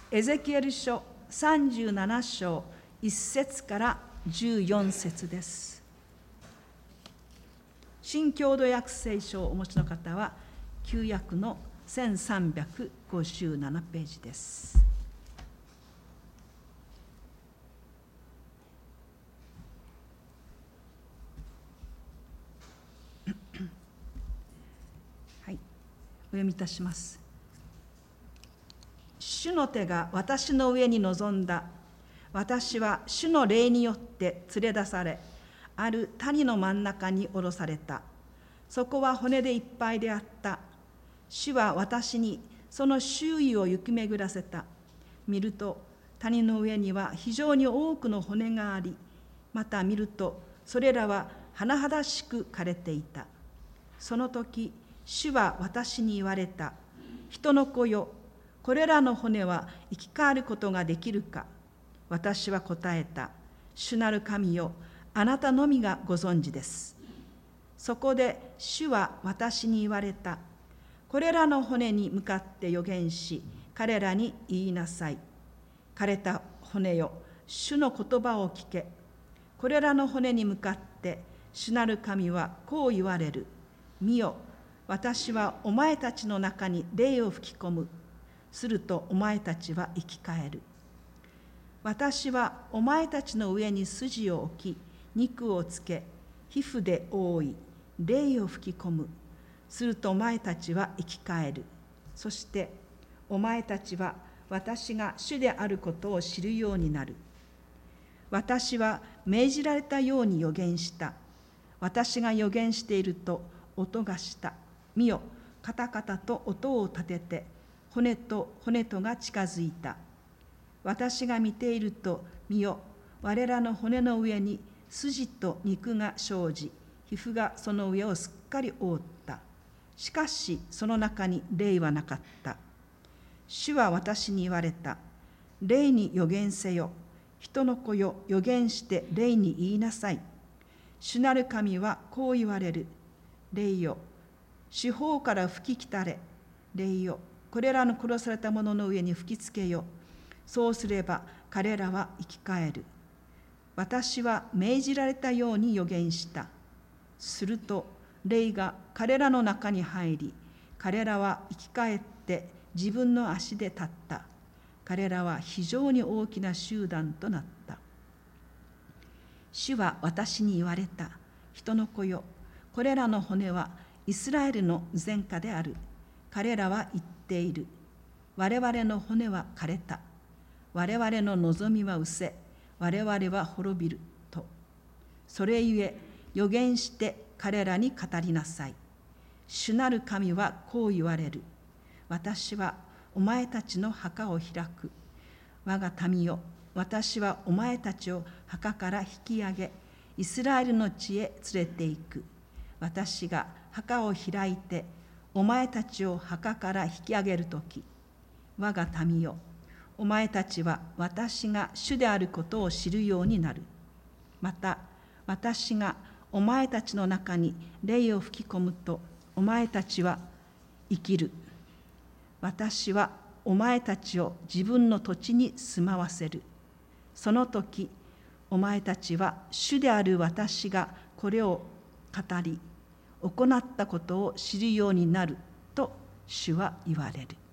エゼキエル書37章1節から14節です。新共同訳聖書をお持ちの方は旧約の1357ページです。はい、お読みいたします。主の手が私の上に臨んだ。私は主の霊によって連れ出され、ある谷の真ん中に下ろされた。そこは骨でいっぱいであった。主は私にその周囲を行き巡らせた。見ると谷の上には非常に多くの骨があり、また見るとそれらは甚だしく枯れていた。その時主は私に言われた。人の子よ、これらの骨は生き返ることができるか。私は答えた。主なる神よ、あなたのみがご存知です。そこで主は私に言われた。これらの骨に向かって預言し、彼らに言いなさい。枯れた骨よ、主の言葉を聞け。これらの骨に向かって、主なる神はこう言われる。見よ、私はお前たちの中に霊を吹き込む。するとお前たちは生き返る。私はお前たちの上に筋を置き、肉をつけ、皮膚で覆い、霊を吹き込む。するとお前たちは生き返る。そしてお前たちは私が主であることを知るようになる。私は命じられたように預言した。私が預言していると音がした。見よ、カタカタと音を立てて、骨と骨とが近づいた。私が見ていると、見よ、我らの骨の上に筋と肉が生じ、皮膚がその上をすっかり覆った。しかしその中に霊はなかった。主は私に言われた。霊に預言せよ。人の子よ、預言して霊に言いなさい。主なる神はこう言われる。霊よ、四方から吹き来たれ。霊よ、これらの殺された者の上に吹きつけよ。そうすれば彼らは生き返る。私は命じられたように預言した。すると霊が彼らの中に入り、彼らは生き返って自分の足で立った。彼らは非常に大きな集団となった。主は私に言われた。人の子よ、これらの骨はイスラエルの前科である。彼らは言っている。我々の骨は枯れた。我々の望みは失せ、我々は滅びると。それゆえ預言して彼らに語りなさい。主なる神はこう言われる。私はお前たちの墓を開く。我が民よ、私はお前たちを墓から引き上げ、イスラエルの地へ連れて行く。私が墓を開いて、お前たちを墓から引き上げるとき、我が民よ、お前たちは私が主であることを知るようになる。また、私がお前たちの中に霊を吹き込むと、お前たちは生きる。私はお前たちを自分の土地に住まわせる。その時、お前たちは主である私がこれを語り、行ったことを知るようになると主は言われる。